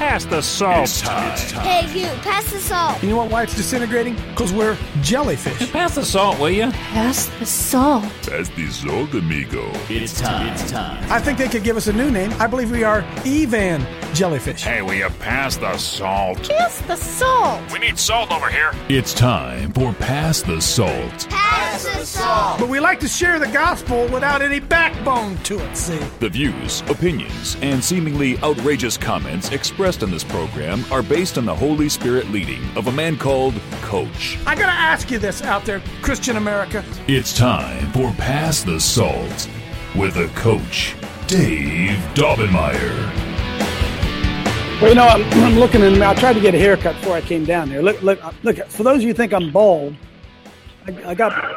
pass the salt. It's time. Hey, you, pass the salt. You know why it's disintegrating? Because we're jellyfish. Pass the salt, will you? Pass the salt. Pass the salt, amigo. It's time. I think they could give us a new name. I believe we are Evan Jellyfish. Hey, will you pass the salt? Pass the salt. We need salt over here. It's time for Pass the Salt. Pass the salt. But we like to share the gospel without any backbone to it, see? The views, opinions, and seemingly outrageous comments expressed in this program are based on the Holy Spirit leading of a man called Coach. I gotta ask you this out there, Christian America. It's time for Pass the Salt with a Coach, Dave Daubenmire. Well, you know, I'm looking in. I tried to get a haircut before I came down here. Look! For those of you who think I'm bald, I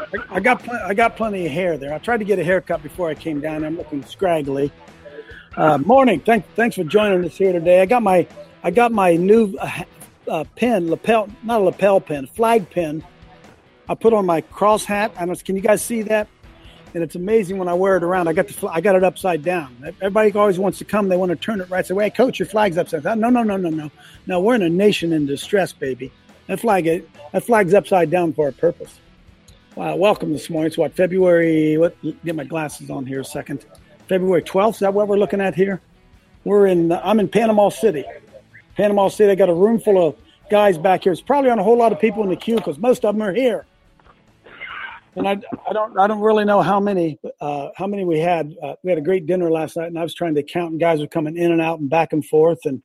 got plenty of hair there. I tried to get a haircut before I came down. I'm looking scraggly. Morning. Thanks for joining us here today. I got my new pin, lapel, not a lapel pin, flag pin. I put on my cross hat. Can you guys see that? And it's amazing when I wear it around. I got it upside down. Everybody always wants to come. They want to turn it right. Say, "Hey, Coach, your flag's upside down." No. No, we're in a nation in distress, baby. That flag's upside down for a purpose. Wow, welcome this morning. It's February? Get my glasses on here a second. February 12th. Is that what we're looking at here? I'm in Panama City. Panama City. I got a room full of guys back here. It's probably on a whole lot of people in the queue because most of them are here. And I don't really know how many we had. We had a great dinner last night, and I was trying to count, and guys were coming in and out and back and forth. And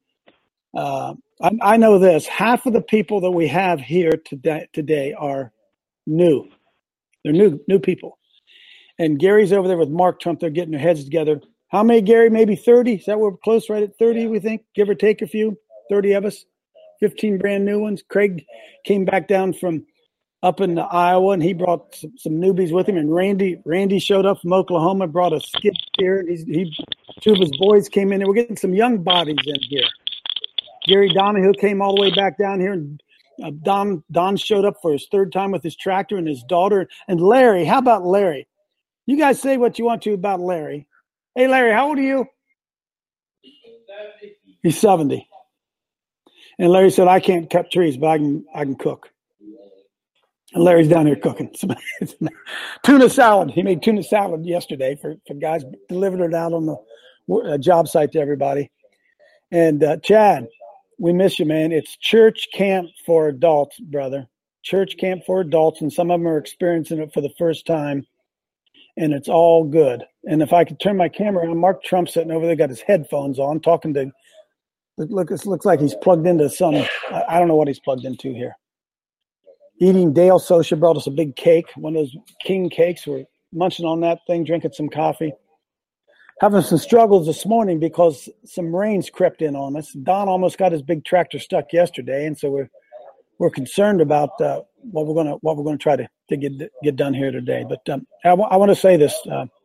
I know this: half of the people that we have here today are new. They're new people. And Gary's over there with Mark Trump. They're getting their heads together. How many, Gary? Maybe 30. Is that we're close, right at 30? We think, give or take a few. 30 of us. 15 brand new ones. Craig came back down from up in Iowa, and he brought some newbies with him. And Randy showed up from Oklahoma, brought a skid steer. Two of his boys came in, and we're getting some young bodies in here. Gary Donahue came all the way back down here, and Don showed up for his third time with his tractor and his daughter. And Larry, how about Larry? You guys say what you want to about Larry. Hey, Larry, how old are you? 70. He's 70. And Larry said, "I can't cut trees, but I can cook." And Larry's down here cooking some tuna salad. He made tuna salad yesterday for guys, delivered it out on the job site to everybody. And Chad, we miss you, man. It's church camp for adults, brother. Church camp for adults, and some of them are experiencing it for the first time. And it's all good. And if I could turn my camera on, Mark Trump sitting over there, got his headphones on, talking to. Look, it looks like he's plugged into some. I don't know what he's plugged into here. Eating Dale Socia brought us a big cake, one of those king cakes. We're munching on that thing, drinking some coffee. Having some struggles this morning because some rains crept in on us. Don almost got his big tractor stuck yesterday, and so we're concerned about what we're going to try to get done here today. But I want to say this.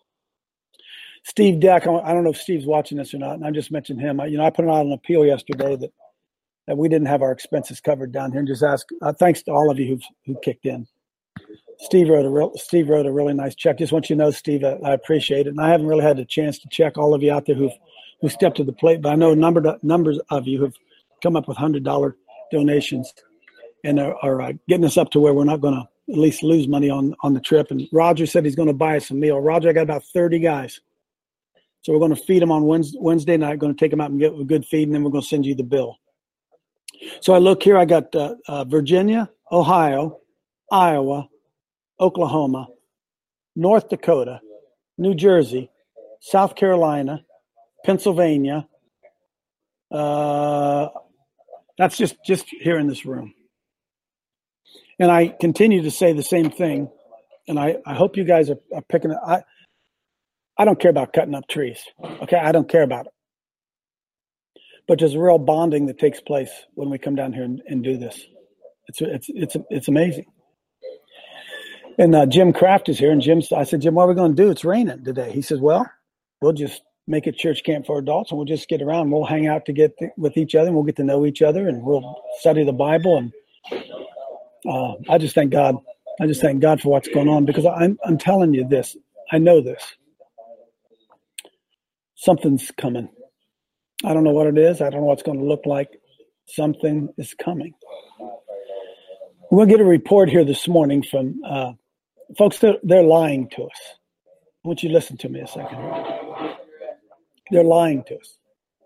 Steve Deck, I don't know if Steve's watching this or not, and I just mentioned him. I put out an appeal yesterday that we didn't have our expenses covered down here, and just ask thanks to all of you who kicked in. Steve wrote a really nice check. Just want you to know, Steve, I appreciate it. And I haven't really had a chance to check all of you out there who stepped to the plate, but I know numbers of you have come up with $100 donations and are getting us up to where we're not going to at least lose money on the trip. And Roger said he's going to buy us a meal. Roger, I got about 30 guys. So we're going to feed them on Wednesday night, going to take them out and get a good feed, and then we're going to send you the bill. So I look here, I got Virginia, Ohio, Iowa, Oklahoma, North Dakota, New Jersey, South Carolina, Pennsylvania. That's just here in this room. And I continue to say the same thing. And I hope you guys are picking it. I don't care about cutting up trees. Okay, I don't care about it. But there's a real bonding that takes place when we come down here and do this. It's amazing. And Jim Kraft is here, and I said, "Jim, what are we going to do? It's raining today." He says, "Well, we'll just make it church camp for adults, and we'll just get around. We'll hang out with each other, and we'll get to know each other, and we'll study the Bible." And I just thank God. I just thank God for what's going on, because I'm telling you this. I know this. Something's coming. I don't know what it is. I don't know what's going to look like. Something is coming. We'll get a report here this morning from folks. They're lying to us. I want you to listen to me a second. They're lying to us.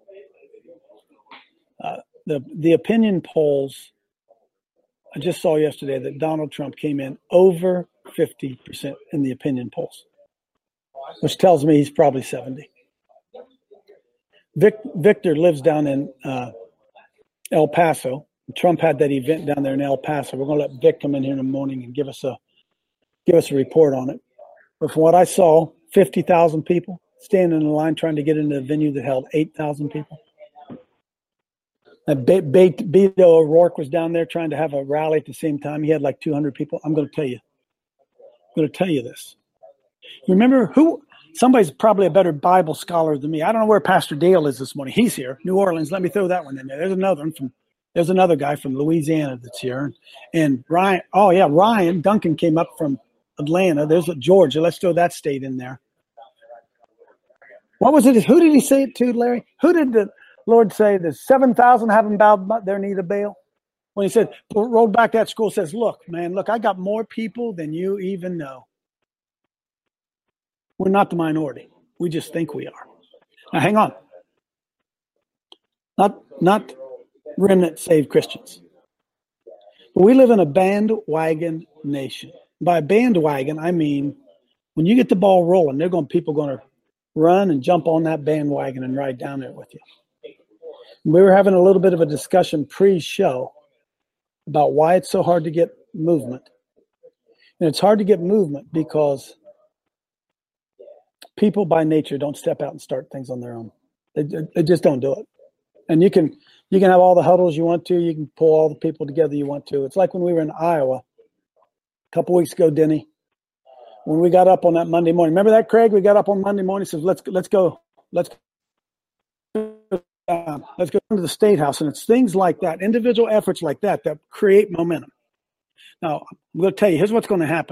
The opinion polls, I just saw yesterday that Donald Trump came in over 50% in the opinion polls, which tells me he's probably 70. Victor lives down in El Paso. Trump had that event down there in El Paso. We're going to let Vic come in here in the morning and give us a report on it. But from what I saw, 50,000 people standing in the line trying to get into a venue that held 8,000 people. Beto O'Rourke was down there trying to have a rally at the same time. He had like 200 people. I'm going to tell you this. Remember who? Somebody's probably a better Bible scholar than me. I don't know where Pastor Dale is this morning. He's here, New Orleans. Let me throw that one in there. There's another guy from Louisiana that's here, and Ryan. Oh yeah, Ryan Duncan came up from Atlanta. There's Georgia. Let's throw that state in there. What was it? Who did he say it to, Larry? Who did the Lord say that 7,000 haven't bowed their knee to Baal? When he said, rolled back that scroll, says, look, I got more people than you even know. We're not the minority. We just think we are. Now, hang on. Not remnant saved Christians. But we live in a bandwagon nation. By bandwagon, I mean when you get the ball rolling, people going to run and jump on that bandwagon and ride down there with you. We were having a little bit of a discussion pre-show about why it's so hard to get movement. And it's hard to get movement because people by nature don't step out and start things on their own. They just don't do it. And you can have all the huddles you want to. You can pull all the people together you want to. It's like when we were in Iowa a couple weeks ago, Denny, when we got up on that Monday morning. Remember that, Craig? We got up on Monday morning and said, let's go to the State House. And it's things like that, individual efforts like that create momentum. Now, I'm going to tell you, here's what's going to happen.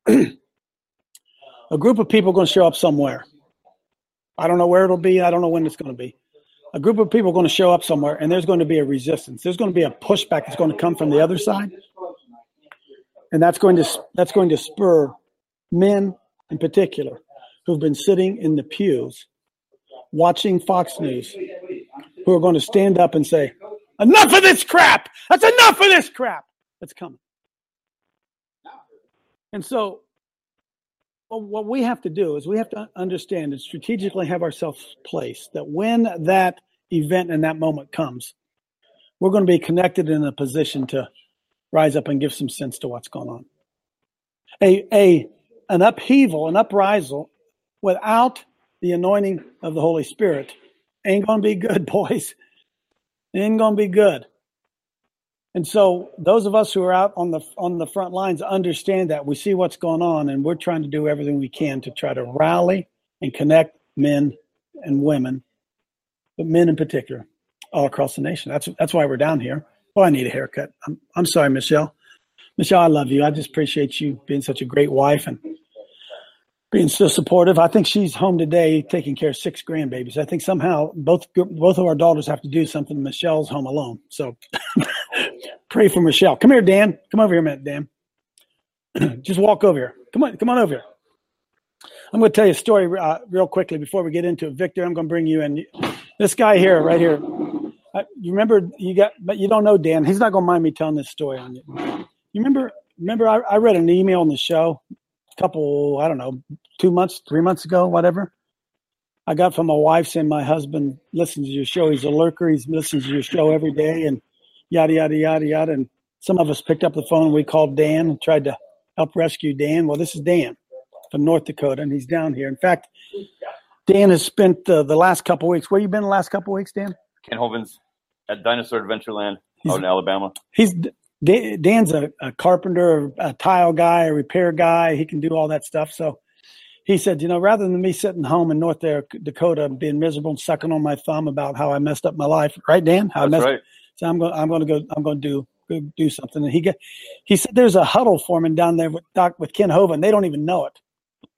A group of people are going to show up somewhere. I don't know where it'll be. I don't know when it's going to be. A group of people are going to show up somewhere, and there's going to be a resistance. There's going to be a pushback that's going to come from the other side. And that's going to spur men in particular who've been sitting in the pews watching Fox News, who are going to stand up and say, enough of this crap. That's enough of this crap. That's coming. And so what we have to do is we have to understand and strategically have ourselves placed that when that event and that moment comes, we're going to be connected in a position to rise up and give some sense to what's going on. An upheaval, an uprisal without the anointing of the Holy Spirit ain't going to be good, boys. It ain't going to be good. And so those of us who are out on the front lines understand that. We see what's going on, and we're trying to do everything we can to try to rally and connect men and women, but men in particular, all across the nation. That's why we're down here. Oh, I need a haircut. I'm sorry, Michelle. Michelle, I love you. I just appreciate you being such a great wife and being so supportive. I think she's home today taking care of 6 grandbabies. I think somehow both of our daughters have to do something. Michelle's home alone. So pray for Michelle. Come here, Dan. Come over here a minute, Dan. Just walk over here. Come on over here. I'm going to tell you a story real quickly before we get into it. Victor, I'm going to bring you in. This guy here, right here. You remember but you don't know Dan. He's not going to mind me telling this story on you. You remember I read an email on the show a couple, I don't know, 2 months, 3 months ago, whatever. I got from my wife saying my husband listens to your show. He's a lurker. He listens to your show every day and yada, yada, yada, yada. And some of us picked up the phone and we called Dan and tried to help rescue Dan. Well, this is Dan from North Dakota, and he's down here. In fact, Dan has spent the last couple of weeks. Where you been the last couple of weeks, Dan? Ken Hovins at Dinosaur Adventureland out in Alabama. Dan's a carpenter, a tile guy, a repair guy. He can do all that stuff. So he said, rather than me sitting home in North Dakota being miserable and sucking on my thumb about how I messed up my life, right, Dan? That's right. So I'm going to go do something. And he said there's a huddle forming down there with Ken Hovind. They don't even know it.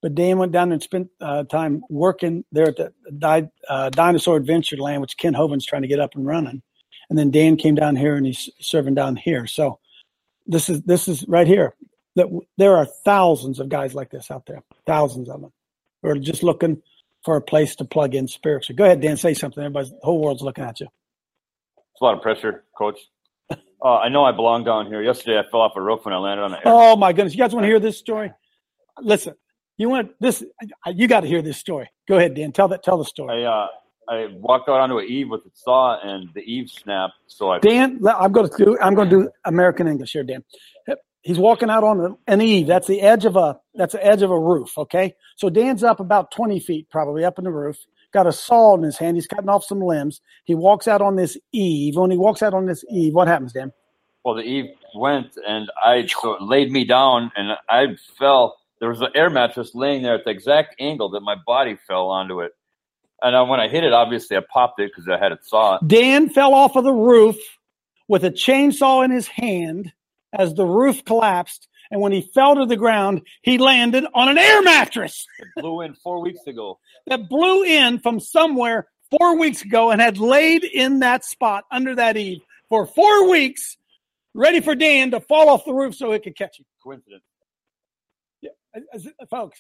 But Dan went down there and spent time working there at the Dinosaur Adventureland, which Ken Hovind's trying to get up and running. And then Dan came down here and he's serving down here. So this is right here. There are thousands of guys like this out there, thousands of them, who are just looking for a place to plug in spiritually. Go ahead, Dan, say something. The whole world's looking at you. It's a lot of pressure, Coach. I know I belong down here. Yesterday, I fell off a roof when I landed on the air. Oh my goodness! You guys want to hear this story? Listen, you got to hear this story. Go ahead, Dan. Tell the story. I walked out onto an eave with a saw, and the eave snapped. So Dan, I'm going to do American English here, Dan. He's walking out on an eave. That's the edge of a roof. Okay, so Dan's up about 20 feet, probably up in the roof. Got a saw in his hand. He's cutting off some limbs. He walks out on this eave. When he walks out on this eave, what happens, Dan? Well, the eave went, and so it laid me down, and I fell. There was an air mattress laying there at the exact angle that my body fell onto it. And when I hit it, obviously I popped it because I had it saw. Dan fell off of the roof with a chainsaw in his hand as the roof collapsed. And when he fell to the ground, he landed on an air mattress. It blew in 4 weeks ago. That blew in from somewhere 4 weeks ago and had laid in that spot under that eave for 4 weeks, ready for Dan to fall off the roof so it could catch him. Coincidence. Yeah, folks.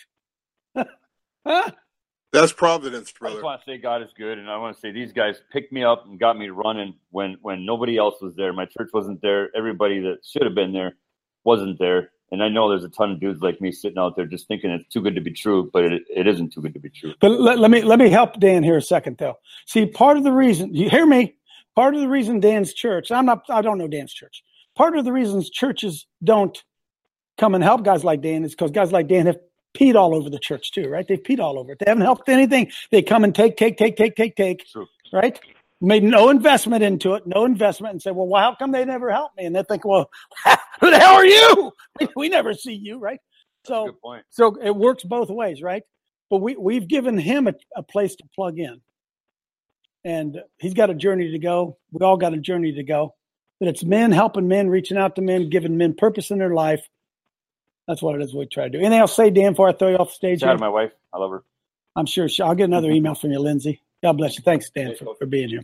Huh? That's providence, I brother. just want to say God is good, and I want to say these guys picked me up and got me running when nobody else was there. My church wasn't there. Everybody that should have been there wasn't there. And I know there's a ton of dudes like me sitting out there just thinking it's too good to be true, but it isn't too good to be true. But let me help Dan here a second, though. See, part of the reason, you hear me? Part of the reason Dan's church, I don't know Dan's church. Part of the reasons churches don't come and help guys like Dan is because guys like Dan have peed all over the church too, right? They've peed all over it. They haven't helped anything. They come and take, True. right? Made no investment into it, and say, well, how come they never helped me? And they think, well, who the hell are you? We never see you, right? So, good point. So it works both ways, right? But we've given him a place to plug in. And he's got a journey to go. We all got a journey to go. But it's men helping men, reaching out to men, giving men purpose in their life. That's what it is we try to do. Anything else to say, Dan, before I throw you off the stage? Shout out to my wife. I love her. I'm sure. I'll get another email from you, Lindsay. God bless you. Thanks, Dan, for being here.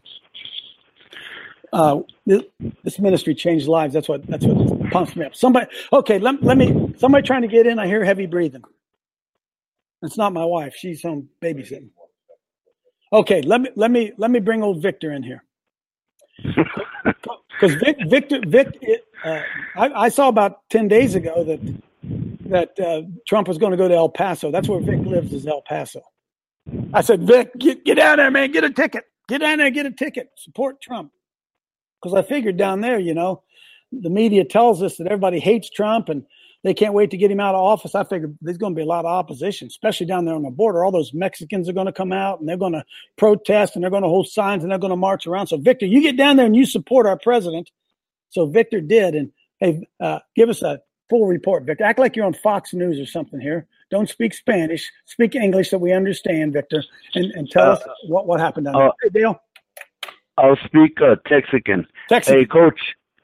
This ministry changed lives. That's what pumps me up. Somebody trying to get in. I hear heavy breathing. It's not my wife. She's home babysitting. Okay, let me bring old Victor in here. Because Victor, I saw about 10 days ago that Trump was going to go to El Paso. That's where Vic lives, is El Paso. I said, Vic, get down there, man. Get a ticket. Get down there, get a ticket. Support Trump. Because I figured down there, the media tells us that everybody hates Trump and they can't wait to get him out of office. I figured there's going to be a lot of opposition, especially down there on the border. All those Mexicans are going to come out and they're going to protest and they're going to hold signs and they're going to march around. So, Victor, you get down there and you support our president. So Victor did. And, hey, give us a full report, Victor. Act like you're on Fox News or something here. Don't speak Spanish. Speak English so we understand, Victor. And tell us what happened down there. Hey, Dale. I'll speak Texican. Hey, Coach.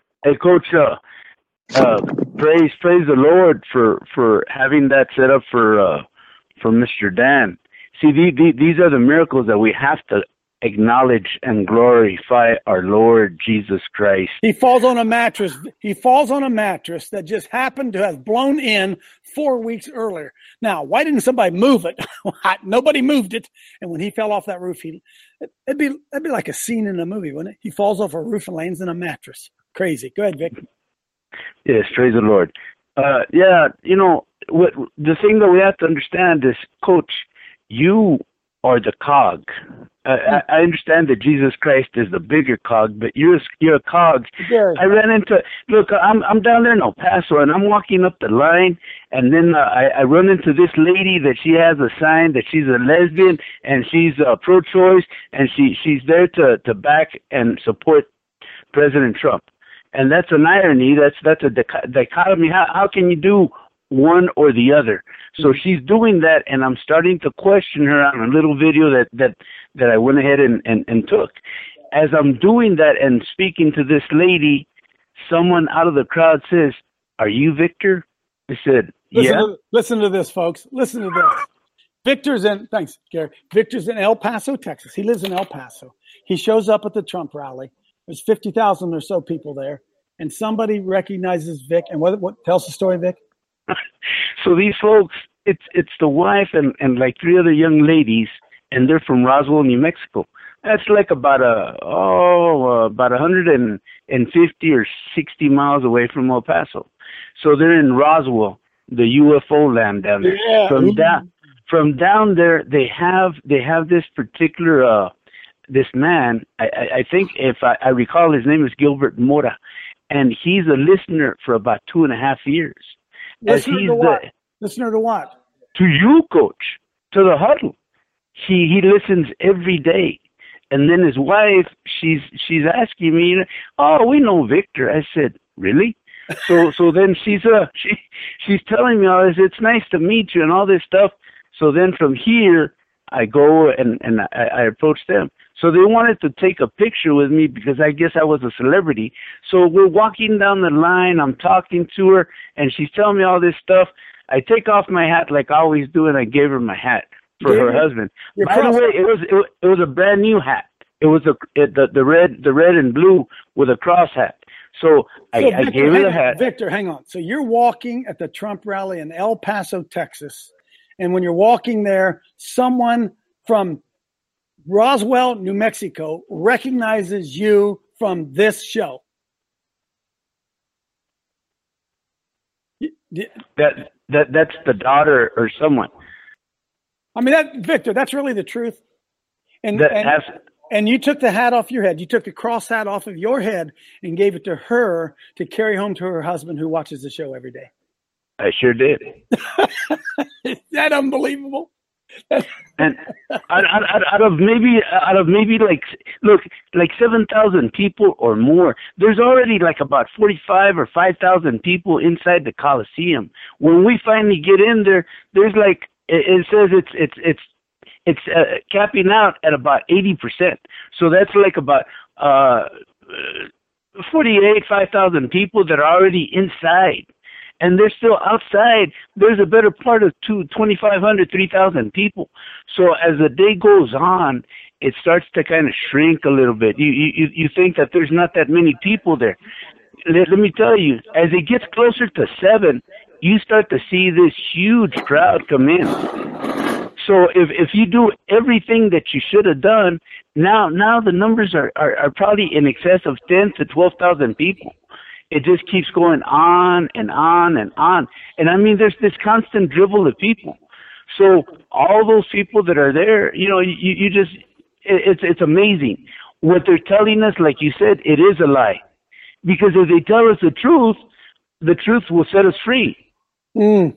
Praise the Lord for having that set up for Mr. Dan. See, these are the miracles that we have to acknowledge and glorify our Lord Jesus Christ. He falls on a mattress. He falls on a mattress that just happened to have blown in 4 weeks earlier. Now, why didn't somebody move it? Nobody moved it. And when he fell off that roof, that'd be like a scene in a movie, wouldn't it? He falls off a roof and lands in a mattress. Crazy. Go ahead, Vic. Yes, praise the Lord. What the thing that we have to understand is, Coach, you are the cog. I understand that Jesus Christ is the bigger cog, but you're a cog. I ran into, I'm down there in El Paso, and I'm walking up the line, and then I run into this lady that she has a sign that she's a lesbian, and she's pro-choice, and she's there to back and support President Trump. And that's an irony. That's a dichotomy. How can you do one or the other? So she's doing that, and I'm starting to question her on a little video that I went ahead and took. As I'm doing that and speaking to this lady, someone out of the crowd says, "Are you Victor?" I said, Listen to this, folks. Listen to this. Victor's in El Paso, Texas. He lives in El Paso. He shows up at the Trump rally. There's 50,000 or so people there, and somebody recognizes Vic. And what tells the story, Vic? So these folks, it's the wife and like three other young ladies, and they're from Roswell, New Mexico. That's like about 150 or 60 miles away from El Paso. So they're in Roswell, the UFO land down there. Yeah. From down there, they have this particular this man. I think if I recall, his name is Gilbert Mora, and he's a listener for about 2.5 years. Listener to what? Listener to what? To you, Coach. To the huddle. He listens every day. And then his wife, she's asking me, "Oh, we know Victor." I said, "Really?" So then she's telling me all this. It's nice to meet you and all this stuff. So then from here, I go and I approach them. So they wanted to take a picture with me because I guess I was a celebrity. So we're walking down the line. I'm talking to her, and she's telling me all this stuff. I take off my hat like I always do, and I gave her my hat for her husband. By the way, it was a brand new hat. It was the red and blue with a cross hat. So I gave her the hat. Victor, hang on. So you're walking at the Trump rally in El Paso, Texas, and when you're walking there, someone from Roswell, New Mexico, recognizes you from this show. That's the daughter or someone. I mean, Victor, that's really the truth. And you took the hat off your head. You took the cross hat off of your head and gave it to her to carry home to her husband who watches the show every day. I sure did. Is that unbelievable? And out of maybe like 7,000 people or more, there's already like about 45 or 5,000 people inside the Coliseum. When we finally get in there, there's like it says it's capping out at about 80%. So that's like about 5,000 people that are already inside. And they're still outside. There's a better part of 2,500, 3,000 people. So as the day goes on, it starts to kind of shrink a little bit. You think that there's not that many people there. Let me tell you, as it gets closer to 7, you start to see this huge crowd come in. So if you do everything that you should have done, now the numbers are probably in excess of 10 to 12,000 people. It just keeps going on and on and on. And I mean, there's this constant dribble of people. So all those people that are there, you just, it's amazing. What they're telling us, like you said, it is a lie. Because if they tell us the truth will set us free. Mm.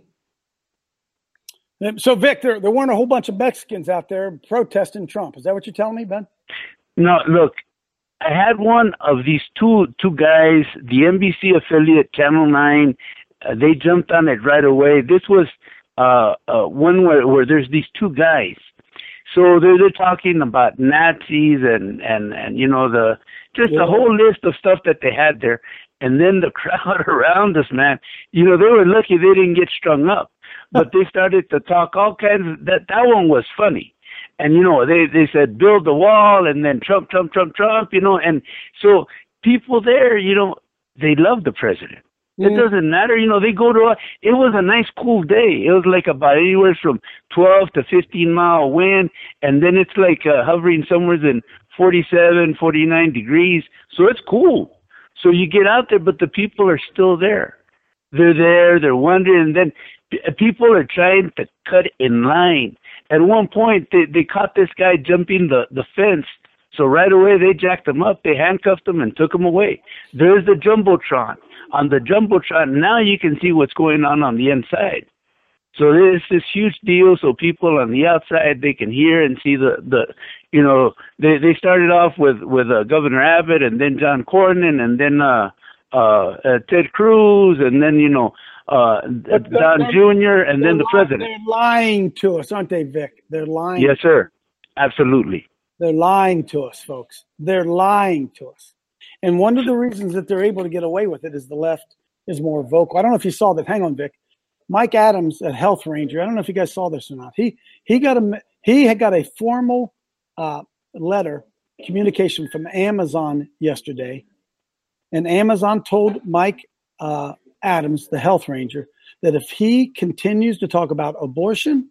So, Vic, there weren't a whole bunch of Mexicans out there protesting Trump. Is that what you're telling me, Ben? No, look. I had one of these two guys, the NBC affiliate, Channel 9. They jumped on it right away. This was one where there's these two guys. So they're talking about Nazis and the whole list of stuff that they had there. And then the crowd around us, man, they were lucky they didn't get strung up. But they started to talk all kinds of that one was funny. And, they said, build the wall, and then Trump, and so people there, they love the president. It doesn't matter, they go to, it was a nice cool day. It was like about anywhere from 12 to 15 mile wind, and then it's like hovering somewhere in 47, 49 degrees. So it's cool. So you get out there, but the people are still there. They're there, they're wondering, and then people are trying to cut in line. At one point, they caught this guy jumping the fence. So right away, they jacked him up. They handcuffed him and took him away. There's the Jumbotron. On the Jumbotron, now you can see what's going on the inside. So there's this huge deal. So people on the outside, they can hear and see they started off with Governor Abbott and then John Cornyn and then Ted Cruz and then, Don Jr. and then the president. They're lying to us, aren't they, Vic? They're lying. Yes, sir. Absolutely. They're lying to us, folks. They're lying to us. And one of the reasons that they're able to get away with it is the left is more vocal. I don't know if you saw that. Hang on, Vic. Mike Adams at Health Ranger. I don't know if you guys saw this or not. He had got a formal letter communication from Amazon yesterday, and Amazon told Mike Adams, the Health Ranger, that if he continues to talk about abortion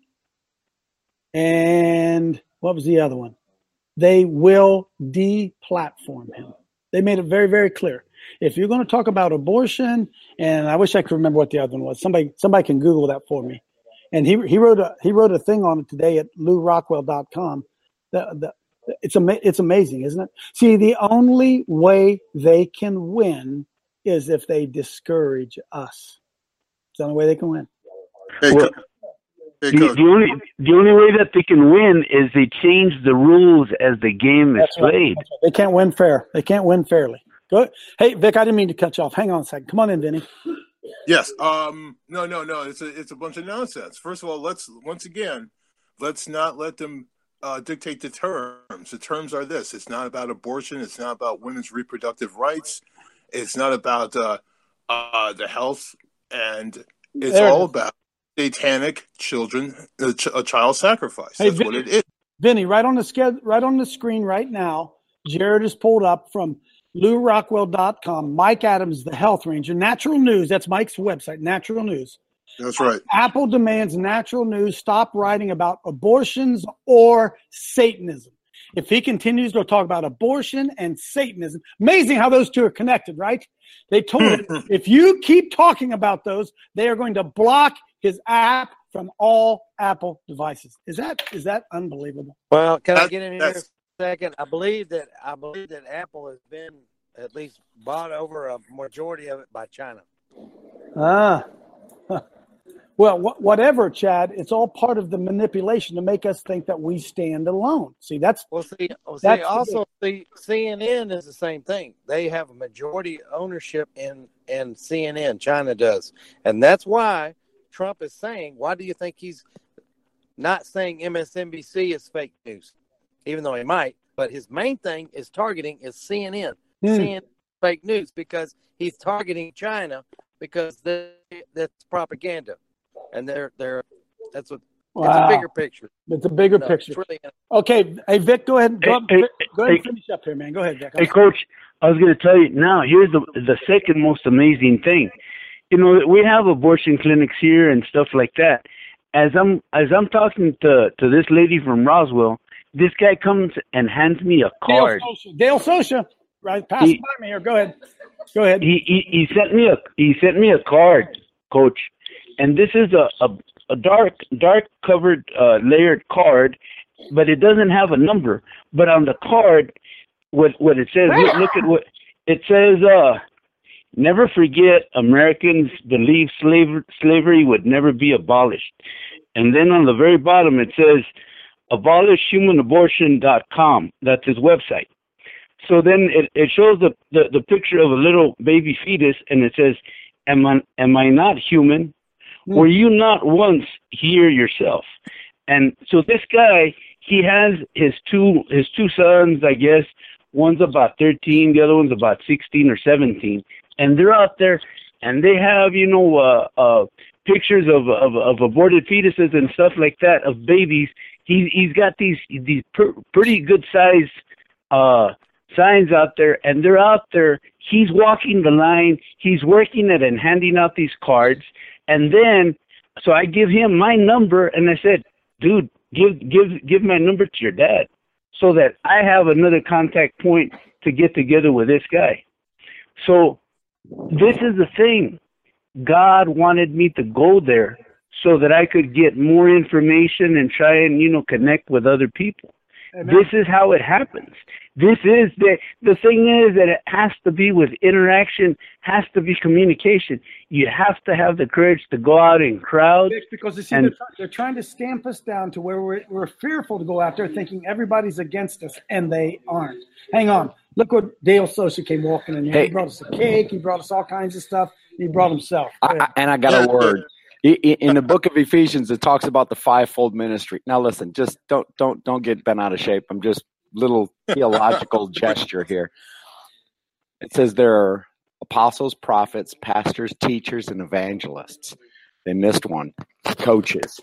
and what was the other one, they will deplatform him. They made it very, very clear. If you're going to talk about abortion, and I wish I could remember what the other one was. Somebody can Google that for me. And he wrote a thing on it today at LouRockwell.com. It's amazing, isn't it? See, the only way they can win is if they discourage us. It's the only way they can win. Well, the only way that they can win is they change the rules as the game is played. Right. They can't win fair. They can't win fairly. Go. Hey, Vic, I didn't mean to cut you off. Hang on a second. Come on in, Vinny. Yes. No. It's a bunch of nonsense. First of all, let's not let them dictate the terms. The terms are this. It's not about abortion. It's not about women's reproductive rights. It's not about the health, and it's all about satanic children, a child sacrifice. That's what it is. Vinny, right on the screen right now, Jared has pulled up from LouRockwell.com, Mike Adams, the Health Ranger, Natural News. That's Mike's website, Natural News. That's right. Apple demands Natural News stop writing about abortions or Satanism. If he continues to talk about abortion and Satanism, amazing how those two are connected, right? They told him, if you keep talking about those, they are going to block his app from all Apple devices. Is that unbelievable? Well, can I get in here a second? I believe that Apple has been at least bought over a majority of it by China. Well, whatever, Chad. It's all part of the manipulation to make us think that we stand alone. See, that's CNN is the same thing. They have a majority ownership in CNN. China does, and that's why Trump is saying. Why do you think he's not saying MSNBC is fake news, even though he might? But his main thing is targeting is CNN. CNN fake news because he's targeting China because that's propaganda. And that's what it's a bigger picture. It's a bigger picture. Really, okay, hey Vic, go ahead. Go ahead and finish up here, man. Go ahead, Vic. Hey, Coach, I was going to tell you now. Here's the second most amazing thing. You know, we have abortion clinics here and stuff like that. As I'm talking to this lady from Roswell, this guy comes and hands me a card. Dale Socha, right? Pass it by me here. Go ahead. He sent me a card, Coach. And this is a dark covered layered card, but it doesn't have a number. But on the card, what it says, look at what it says. Never forget, Americans believe slavery would never be abolished. And then on the very bottom it says, abolishhumanabortion.com. That's his website. So then it shows the picture of a little baby fetus, and it says, am I not human? Were you not once here yourself? And so this guy, he has his two sons, I guess. One's about 13, the other one's about 16 or 17, and they're out there, and they have pictures of aborted fetuses and stuff like that of babies. He's got these pretty good sized signs out there, and they're out there. He's walking the line. He's working it and handing out these cards. And then, so I give him my number, and I said, dude, give my number to your dad so that I have another contact point to get together with this guy. So this is the thing. God wanted me to go there so that I could get more information and try and, connect with other people. Amen. This is how it happens. This is the thing is that it has to be with interaction, has to be communication. You have to have the courage to go out in crowds. Because they're trying to stamp us down to where we're fearful to go out there thinking everybody's against us, and they aren't. Hang on. Look what Dale Socha came walking in here. He brought us a cake. He brought us all kinds of stuff. He brought himself. And I got a word. In the book of Ephesians, it talks about the fivefold ministry. Now, listen, just don't get bent out of shape. I'm just little theological gesture here. It says there are apostles, prophets, pastors, teachers, and evangelists. They missed one. Coaches.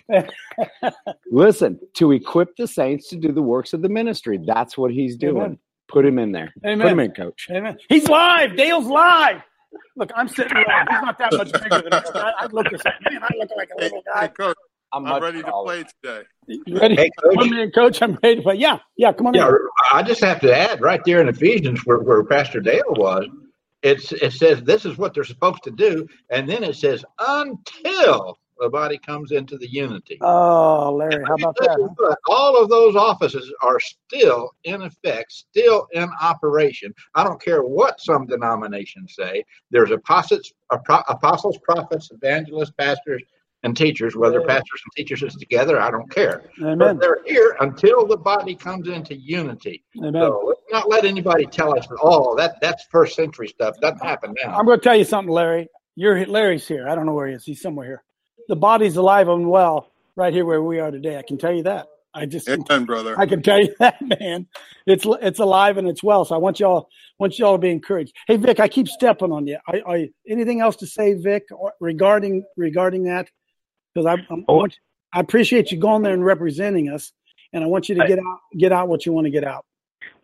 Listen, to equip the saints to do the works of the ministry. That's what he's doing. Amen. Put him in there. Amen. Put him in, Coach. Amen. He's live. Dale's live. Look, I'm sitting live. He's not that much bigger than me. I look at that. Man, I look like a little guy. Hey, Coach, I'm ready to play today. You ready? Hey, Coach. Put me in, Coach. I'm ready to play. Yeah, come on in. I just have to add right there in Ephesians where Pastor Dale was, it says this is what they're supposed to do, and then it says until the body comes into the unity. Oh, Larry, how about that? All of those offices are still in effect, still in operation. I don't care what some denominations say. There's apostles, prophets, evangelists, pastors, and teachers. Whether pastors and teachers is together, I don't care. Amen. But they're here until the body comes into unity. Amen. So let's not let anybody tell us, that's first century stuff. Doesn't happen now. I'm going to tell you something, Larry. Larry's here. I don't know where he is. He's somewhere here. The body's alive and well right here where we are today. I can tell you that. Amen, brother. I can tell you that, man. It's alive and it's well. So I want y'all to be encouraged. Hey, Vic, I keep stepping on you. Anything else to say, Vic, regarding that? Because I appreciate you going there and representing us, and I want you to get out what you want to get out.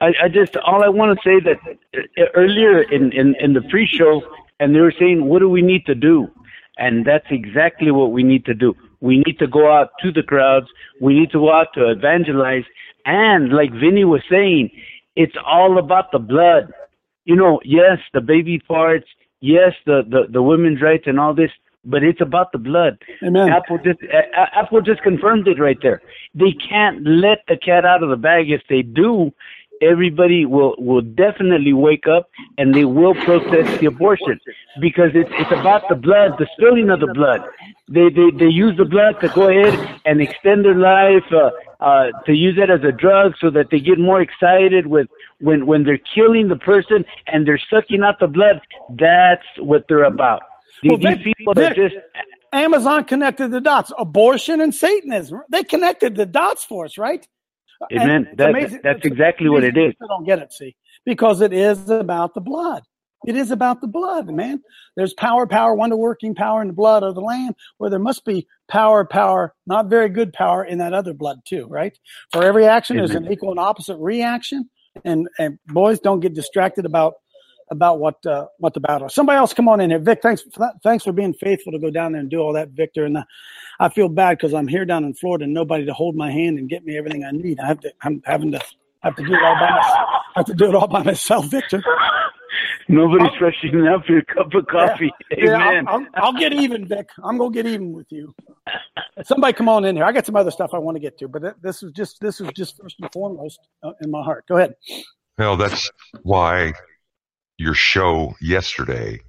All I want to say that earlier in the pre-show, and they were saying, what do we need to do? And that's exactly what we need to do. We need to go out to the crowds. We need to go out to evangelize. And like Vinny was saying, it's all about the blood. Yes, the baby parts. Yes, the women's rights and all this. But it's about the blood. Amen. Apple just confirmed it right there. They can't let the cat out of the bag. If they do, everybody will definitely wake up and they will protest the abortion because it's about the blood, the spilling of the blood. They use the blood to go ahead and extend their life, to use it as a drug so that they get more excited with when they're killing the person and they're sucking out the blood. That's what they're about. These people are just... Amazon connected the dots. Abortion and Satanism. They connected the dots for us, right? Amen. That's exactly what it is. I don't get it, see, because it is about the blood. It is about the blood, man. There's power, wonder-working power in the blood of the Lamb, where there must be power, not very good power in that other blood too, right? For every action, there's an equal and opposite reaction. And boys, don't get distracted about what the battle is. Somebody else come on in here. Vic, thanks for being faithful to go down there and do all that, Victor. And I feel bad because I'm here down in Florida and nobody to hold my hand and get me everything I need. I'm having to do it all by myself. I have to do it all by myself, Victor. Nobody's freshening up your cup of coffee. Amen. Yeah, I'll get even, Vic. I'm gonna get even with you. Somebody come on in here. I got some other stuff I want to get to, but this was just first and foremost in my heart. Go ahead. Well, that's why your show yesterday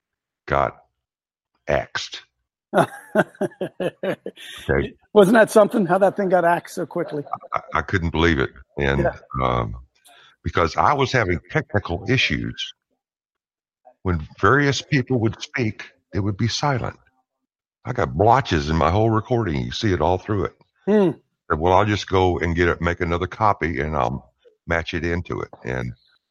got axed. Okay. Wasn't that something? How that thing got axed so quickly? I couldn't believe it, and because I was having technical issues. When various people would speak, it would be silent. I got blotches in my whole recording. You see it all through it. Well, I'll just go and make another copy, and I'll match it into it, and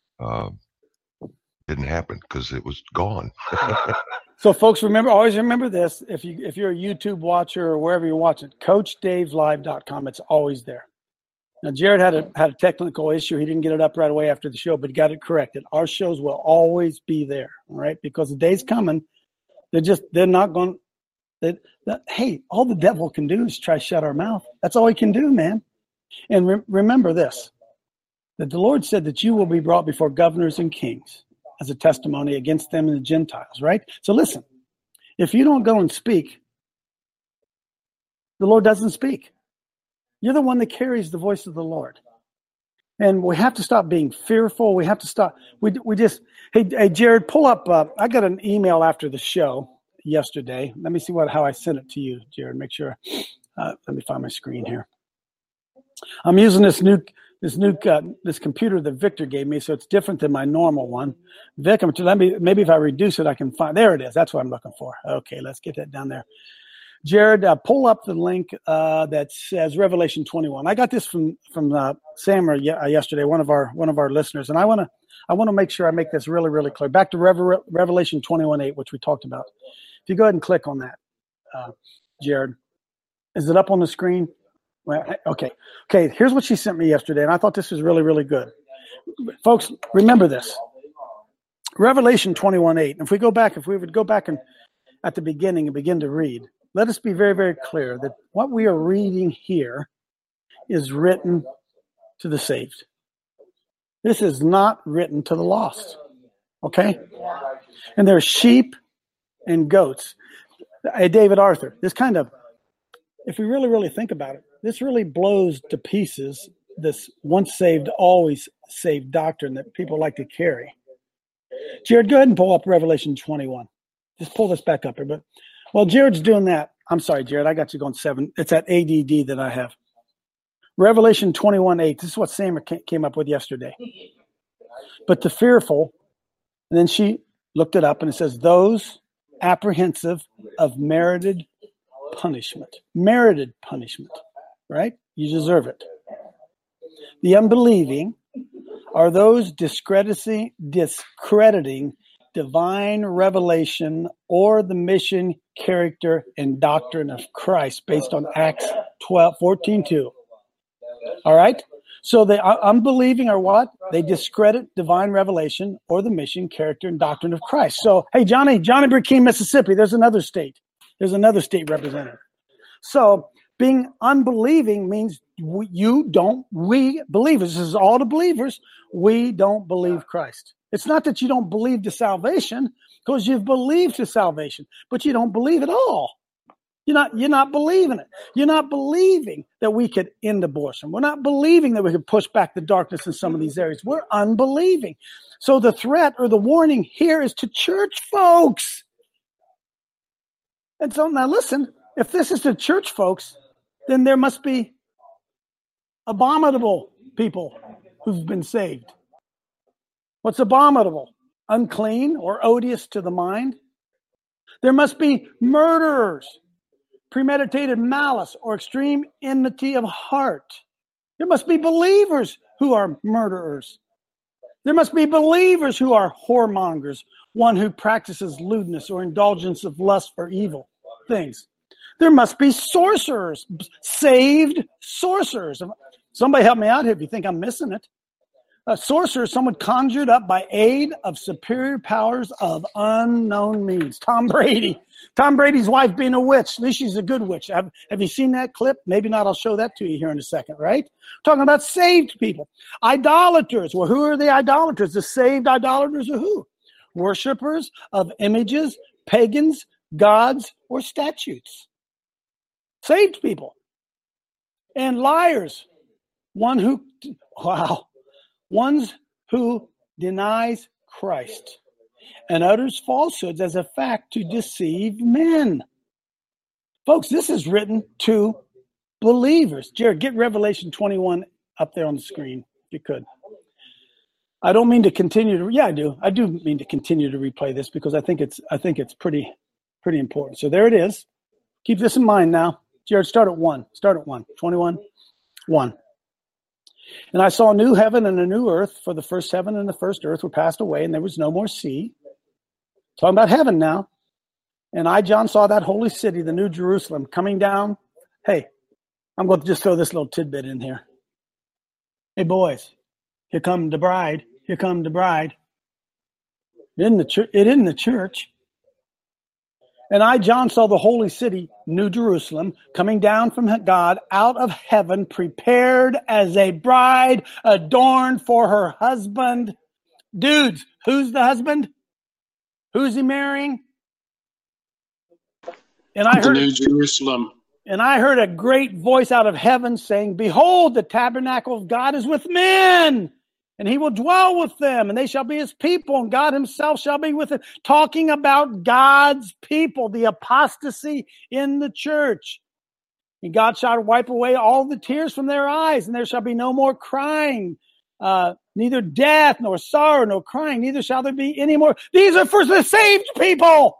didn't happen because it was gone. So, folks, always remember this. If you're a YouTube watcher or wherever you watch it, CoachDave'sLive.com. It's always there. Now, Jared had a technical issue. He didn't get it up right away after the show, but he got it corrected. Our shows will always be there, all right? Because the day's coming. They're not going. Hey, all the devil can do is try to shut our mouth. That's all he can do, man. And remember this: that the Lord said that you will be brought before governors and kings as a testimony against them and the Gentiles, right? So listen, if you don't go and speak, the Lord doesn't speak. You're the one that carries the voice of the Lord. And we have to stop being fearful. We have to stop. Hey, Jared, pull up. I got an email after the show yesterday. Let me see how I sent it to you, Jared. Make sure. Let me find my screen here. I'm using this computer that Victor gave me, so it's different than my normal one. Vic, maybe if I reduce it, I can find. There it is. That's what I'm looking for. Okay, let's get that down there. Jared, pull up the link that says Revelation 21. I got this from Sam yesterday, one of our listeners, and I want to make sure I make this really, really clear. Back to Revelation 21:8, which we talked about. If you go ahead and click on that, Jared. Is it up on the screen? Well, okay. Here's what she sent me yesterday, and I thought this was really, really good. Folks, remember this. Revelation 21:8. If we would go back and at the beginning and begin to read, let us be very, very clear that what we are reading here is written to the saved. This is not written to the lost. Okay? And there's sheep and goats. Hey, David Arthur, this kind of, if we really, really think about it, this really blows to pieces this once saved, always saved doctrine that people like to carry. Jared, go ahead and pull up Revelation 21. Just pull this back up here. But while Jared's doing that, I'm sorry, Jared, I got you going 7. It's that ADD that I have. Revelation 21:8. This is what Sam came up with yesterday. But the fearful, and then she looked it up, and it says, those apprehensive of merited punishment. Merited punishment, right? You deserve it. The unbelieving are those discrediting divine revelation or the mission, character, and doctrine of Christ based on Acts 14:2. All right? So the unbelieving are what? They discredit divine revelation or the mission, character, and doctrine of Christ. So, hey, Johnny Burkeen, Mississippi, there's another state. There's another state representative. So being unbelieving means we believers, this is all the believers, we don't believe Christ. It's not that you don't believe to salvation, because you've believed to salvation, but you don't believe at all. You're not believing it. You're not believing that we could end abortion. We're not believing that we could push back the darkness in some of these areas. We're unbelieving. So the threat or the warning here is to church folks. And so now listen, if this is to church folks, then there must be abominable people who've been saved. What's abominable? Unclean or odious to the mind. There must be murderers, premeditated malice, or extreme enmity of heart. There must be believers who are murderers. There must be believers who are whoremongers, one who practices lewdness or indulgence of lust for evil things. There must be sorcerers, saved sorcerers. Somebody help me out here if you think I'm missing it. A sorcerer is someone conjured up by aid of superior powers of unknown means. Tom Brady. Tom Brady's wife being a witch. At least she's a good witch. Have you seen that clip? Maybe not. I'll show that to you here in a second, right? Talking about saved people. Idolaters. Well, who are the idolaters? The saved idolaters are who? Worshippers of images, pagans, gods, or statues. Saved people. And liars. Ones who denies Christ and utters falsehoods as a fact to deceive men. Folks, this is written to believers. Jared, get Revelation 21 up there on the screen, if you could. I don't mean to continue to, I do. I do mean to continue to replay this because I think it's pretty important. So there it is. Keep this in mind now. Jared, start at 1. 21, 1. And I saw a new heaven and a new earth, for the first heaven and the first earth were passed away, and there was no more sea. Talking about heaven now. And I, John, saw that holy city, the new Jerusalem, coming down. Hey, I'm going to just throw this little tidbit in here. Hey, boys, here come the bride. Here come the bride. It isn't the church. And I, John, saw the holy city, New Jerusalem, coming down from God out of heaven, prepared as a bride adorned for her husband. Dudes, who's the husband? Who's he marrying? And I heard the New Jerusalem. And I heard a great voice out of heaven saying, behold, the tabernacle of God is with men. And he will dwell with them, and they shall be his people, and God himself shall be with them. Talking about God's people, the apostasy in the church. And God shall wipe away all the tears from their eyes, and there shall be no more crying, neither death, nor sorrow, nor crying, neither shall there be any more. These are for the saved people.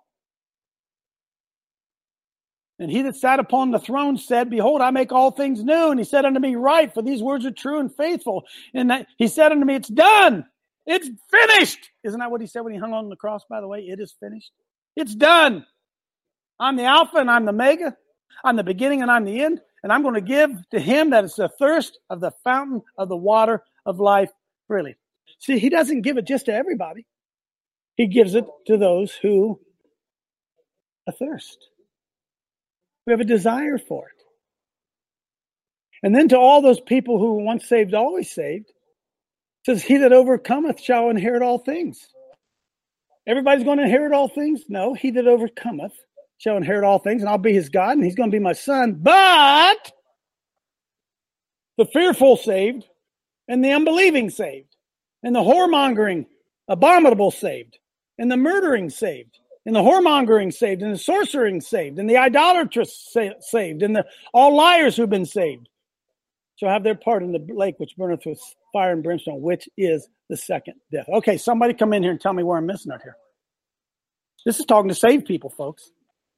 And he that sat upon the throne said, behold, I make all things new. And he said unto me, write, for these words are true and faithful. And he said unto me, it's done. It's finished. Isn't that what he said when he hung on the cross, by the way? It is finished. It's done. I'm the Alpha and I'm the Omega. I'm the beginning and I'm the end. And I'm going to give to him that is the thirst of the fountain of the water of life freely. See, he doesn't give it just to everybody. He gives it to those who are thirst. We have a desire for it. And then to all those people who were once saved, always saved, it says, he that overcometh shall inherit all things. Everybody's going to inherit all things? No, he that overcometh shall inherit all things, and I'll be his God, and he's going to be my son. But the fearful saved, and the unbelieving saved, and the whoremongering, abominable saved, and the murdering saved, and the whoremongering saved, and the sorcering saved, and the idolatrous saved, and all liars who've been saved shall have their part in the lake which burneth with fire and brimstone, which is the second death. Okay, somebody come in here and tell me where I'm missing it here. This is talking to saved people, folks.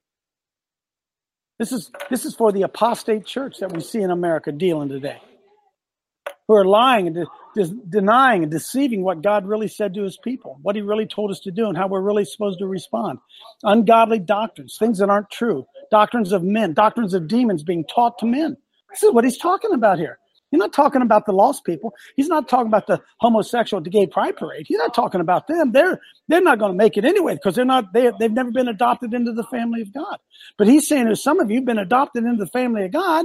This is for the apostate church that we see in America dealing today, who are lying and denying and deceiving what God really said to his people, what he really told us to do, and how we're really supposed to respond. Ungodly doctrines, things that aren't true, doctrines of men, doctrines of demons being taught to men. This is what he's talking about here. He's not talking about the lost people. He's not talking about the homosexual, the gay pride parade. He's not talking about them. They're not going to make it anyway because they've never been adopted into the family of God. But he's saying there's some of you have been adopted into the family of God.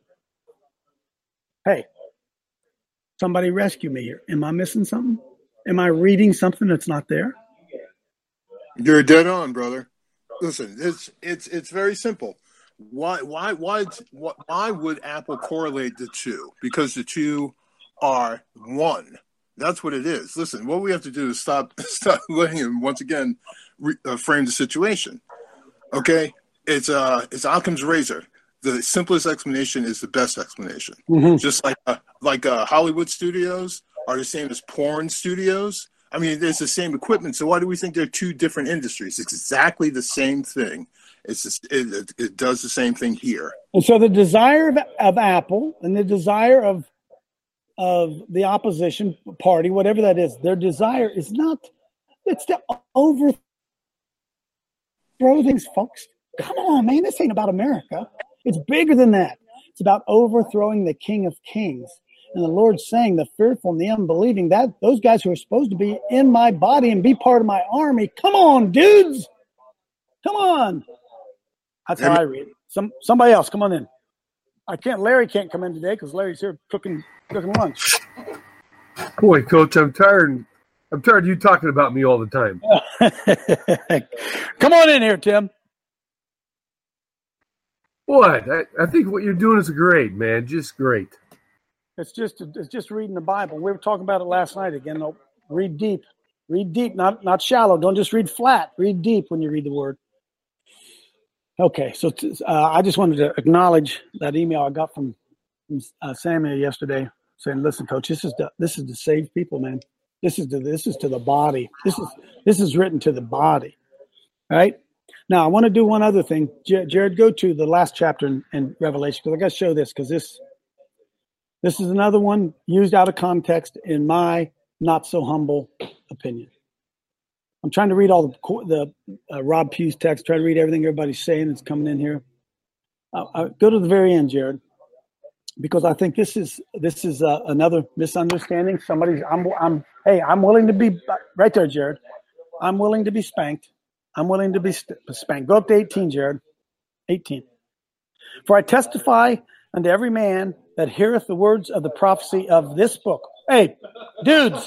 Hey, somebody rescue me here. Am I missing something? Am I reading something that's not there? You're dead on, brother. Listen, it's very simple. Why would Apple correlate the two? Because the two are one. That's what it is. Listen, what we have to do is stop letting him once again frame the situation. Okay, it's Occam's razor. The simplest explanation is the best explanation. Mm-hmm. Just like Hollywood studios are the same as porn studios. I mean, it's the same equipment. So why do we think they're two different industries? It's exactly the same thing. It does the same thing here. And so the desire of Apple and the desire of the opposition party, whatever that is, their desire is it's to overthrow things, folks. Come on, man. This ain't about America. It's bigger than that. It's about overthrowing the King of Kings. And the Lord's saying the fearful and the unbelieving, that those guys who are supposed to be in my body and be part of my army, come on, dudes. Come on. That's how I read it. Somebody else, come on in. Larry can't come in today because Larry's here cooking lunch. Boy, Coach, I'm tired of you talking about me all the time. Come on in here, Tim. What? I think what you're doing is great, man. Just great. It's just reading the Bible. We were talking about it last night again. Read deep. Read deep, not shallow. Don't just read flat. Read deep when you read the word. Okay, so I just wanted to acknowledge that email I got from Samuel yesterday saying, "Listen, Coach, this is to save people, man. This is to the body. This is written to the body, right?" Now, I want to do one other thing. Jared, go to the last chapter in Revelation because I got to show this because this is another one used out of context in my not so humble opinion. I'm trying to read all the Rob Pugh's text, try to read everything everybody's saying that's coming in here. Go to the very end, Jared, because I think this is another misunderstanding. I'm willing to be right there, Jared. I'm willing to be spanked. I'm willing to be spanked. Go up to 18, Jared. 18. For I testify unto every man that heareth the words of the prophecy of this book. Hey, dudes.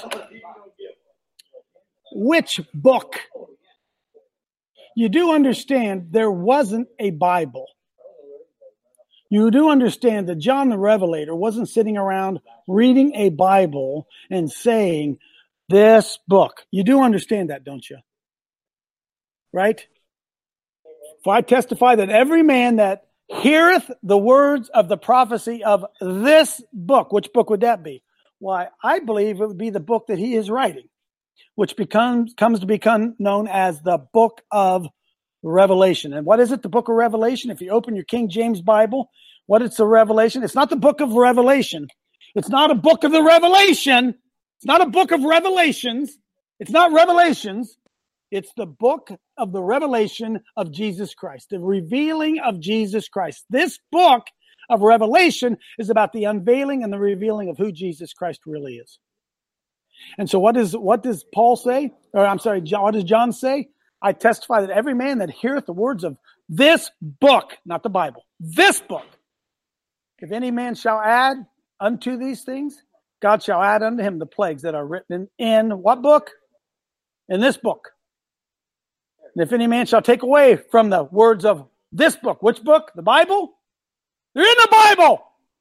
Which book? You do understand there wasn't a Bible. You do understand that John the Revelator wasn't sitting around reading a Bible and saying, this book. You do understand that, don't you? Right? For I testify that every man that heareth the words of the prophecy of this book, which book would that be? Why, I believe it would be the book that he is writing, which comes to become known as the book of Revelation. And what is it, the book of Revelation? If you open your King James Bible, what is the Revelation? It's not the book of Revelation. It's not a book of the Revelation. It's not a book of Revelations. It's not Revelations. It's the book of the revelation of Jesus Christ, the revealing of Jesus Christ. This book of Revelation is about the unveiling and the revealing of who Jesus Christ really is. And so what does Paul say? Or I'm sorry, what does John say? I testify that every man that heareth the words of this book, not the Bible, this book, if any man shall add unto these things, God shall add unto him the plagues that are written in what book? In this book. And if any man shall take away from the words of this book, which book? The Bible? They're in the Bible.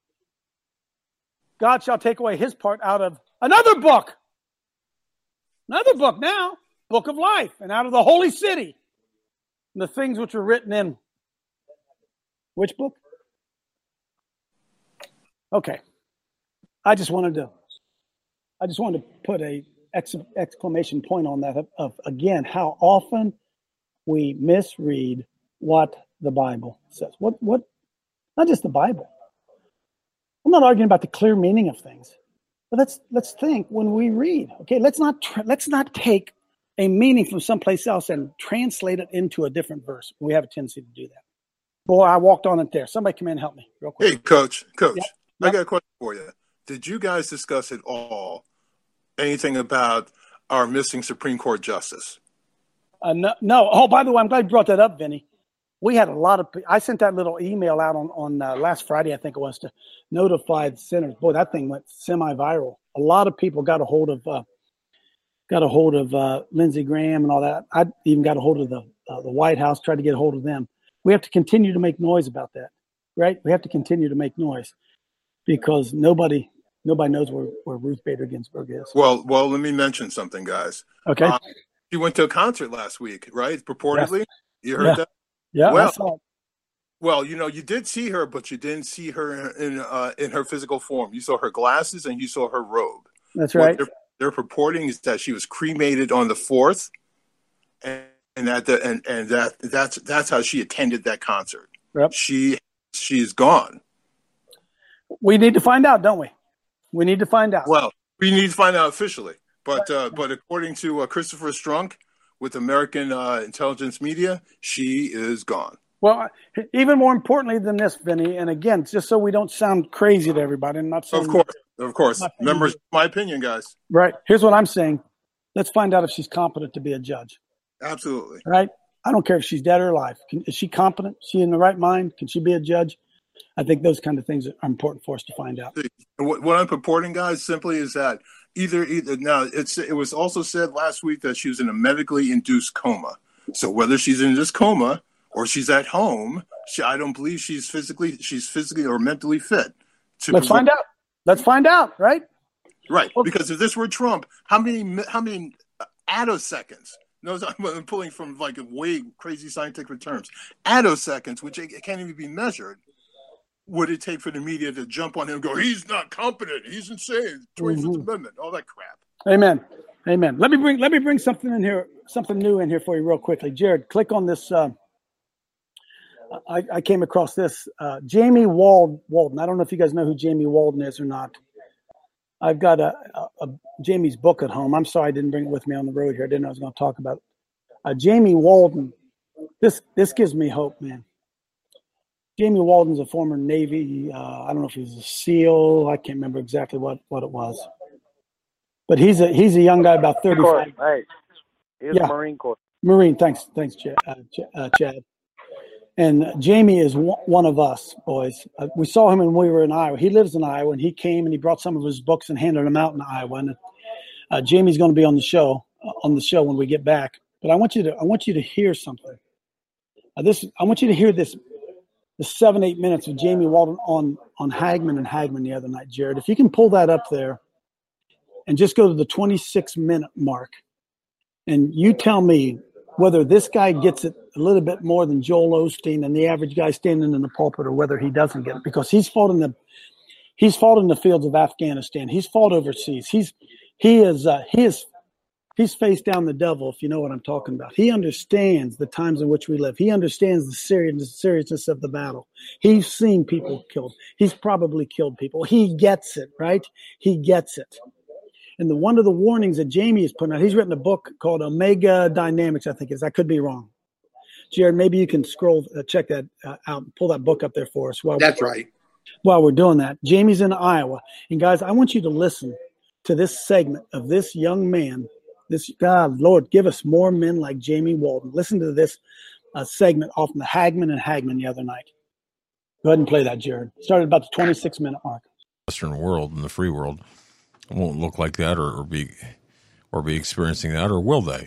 God shall take away his part out of another book. Another book now, book of life, and out of the holy city. And the things which were written in which book? Okay. I just wanted to put a exclamation point on that of again, how often we misread what the Bible says. What, not just the Bible. I'm not arguing about the clear meaning of things, but let's think when we read. Okay, let's not take a meaning from someplace else and translate it into a different verse. We have a tendency to do that. Boy, I walked on it there. Somebody come in and help me real quick. Hey, Coach, Yep. I got a question for you. Did you guys discuss at all anything about our missing Supreme Court justice? No. Oh, by the way, I'm glad you brought that up, Vinny. We had a lot of. I sent that little email out on last Friday, I think it was, to notify the senators. Boy, that thing went semi-viral. A lot of people got a hold of Lindsey Graham and all that. I even got a hold of the White House, tried to get a hold of them. We have to continue to make noise about that, right? We have to continue to make noise because nobody knows where Ruth Bader Ginsburg is. Well, let me mention something, guys. Okay. She went to a concert last week, right? Purportedly. Yes. You heard that? Yeah, I saw it. Well, you did see her, but you didn't see her in her physical form. You saw her glasses and you saw her robe. That's right. What they're purporting is that she was cremated on the 4th, and that's how she attended that concert. Yep. She's gone. We need to find out, don't we? We need to find out. Well, we need to find out officially, but according to Christopher Strunk with American Intelligence Media, she is gone. Well, even more importantly than this, Vinny, and again, just so we don't sound crazy to everybody, I'm not saying. Of course. Remember, it's my opinion, guys. Right. Here's what I'm saying. Let's find out if she's competent to be a judge. Absolutely. Right. I don't care if she's dead or alive. Is she competent? Is she in the right mind? Can she be a judge? I think those kind of things are important for us to find out. What I'm purporting, guys, simply is that either now it was also said last week that she was in a medically induced coma. So whether she's in this coma or she's at home, I don't believe she's physically or mentally fit. Let's find out. Let's find out, right? Right. Because if this were Trump, how many attoseconds? No, I'm pulling from like way crazy scientific terms. Attoseconds, which it can't even be measured, would it take for the media to jump on him and go, he's not competent, he's insane, 25th Amendment, all that crap. Amen. Let me bring something in here, something new in here for you real quickly. Jared, click on this. I came across this. Jamie Walden. I don't know if you guys know who Jamie Walden is or not. I've got a Jamie's book at home. I'm sorry I didn't bring it with me on the road here. I didn't know I was going to talk about it. Jamie Walden. This gives me hope, man. Jamie Walden's a former Navy. I don't know if he was a SEAL. I can't remember exactly what it was. But he's a young guy, about 35. Hey, he's a Marine Corps. Marine. Thanks, Chad. And Jamie is one of us, boys. We saw him when we were in Iowa. He lives in Iowa, and he came and he brought some of his books and handed them out in Iowa. And Jamie's going to be on the show when we get back. But I want you to hear something. I want you to hear this. The 7-8 minutes of Jamie Walden on Hagman and Hagman the other night, Jared. If you can pull that up there and just go to the 26-minute mark, and you tell me whether this guy gets it a little bit more than Joel Osteen and the average guy standing in the pulpit, or whether he doesn't get it, because he's fought in the fields of Afghanistan. He's fought overseas. He's faced down the devil, if you know what I'm talking about. He understands the times in which we live. He understands the seriousness of the battle. He's seen people killed. He's probably killed people. He gets it, right? He gets it. And one of the warnings that Jamie has put out, he's written a book called Omega Dynamics, I think it is. I could be wrong. Jared, maybe you can check that out and pull that book up there for us. That's right. While we're doing that, Jamie's in Iowa. And guys, I want you to listen to this segment of this young man. God, Lord, give us more men like Jamie Walden. Listen to this segment off from the Hagman and Hagman the other night. Go ahead and play that, Jared. Started about the 26-minute mark. Western world and the free world won't look like that, or be experiencing that, or will they?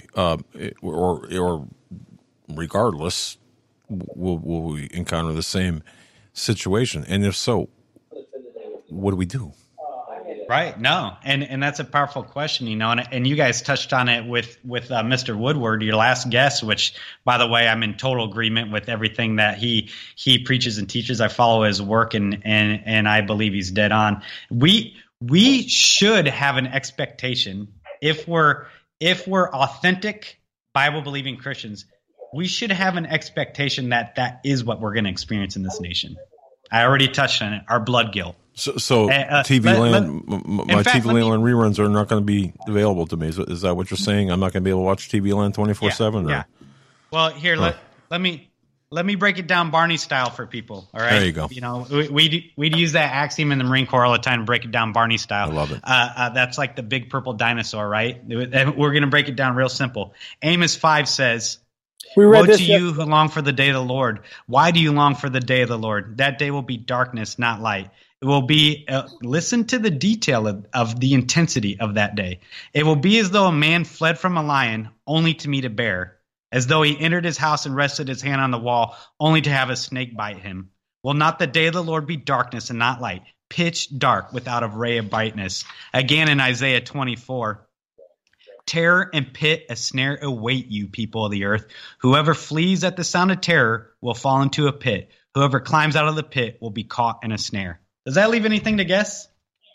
Or regardless, will we encounter the same situation? And if so, what do we do? Right. No. And that's a powerful question, and you guys touched on it with Mr. Woodward, your last guest, which, by the way, I'm in total agreement with everything that he preaches and teaches. I follow his work and I believe he's dead on. We should have an expectation if we're authentic Bible believing Christians, we should have an expectation that is what we're going to experience in this nation. I already touched on it, our blood guilt. So TV Land, my TV Land reruns are not going to be available to me. Is that what you're saying? I'm not going to be able to watch TV Land 24/7? Yeah. Well, here, let me break it down Barney style for people. All right. There you go. We'd use that axiom in the Marine Corps all the time to break it down Barney style. I love it. That's like the big purple dinosaur, right? And we're going to break it down real simple. Amos 5 says, "Woe to you who long for the day of the Lord. Why do you long for the day of the Lord? That day will be darkness, not light. It will be, listen to the detail of the intensity of that day. It will be as though a man fled from a lion only to meet a bear, as though he entered his house and rested his hand on the wall only to have a snake bite him. Will not the day of the Lord be darkness and not light, pitch dark without a ray of brightness?" Again in Isaiah 24, "Terror and pit, a snare await you, people of the earth. Whoever flees at the sound of terror will fall into a pit. Whoever climbs out of the pit will be caught in a snare." Does that leave anything to guess?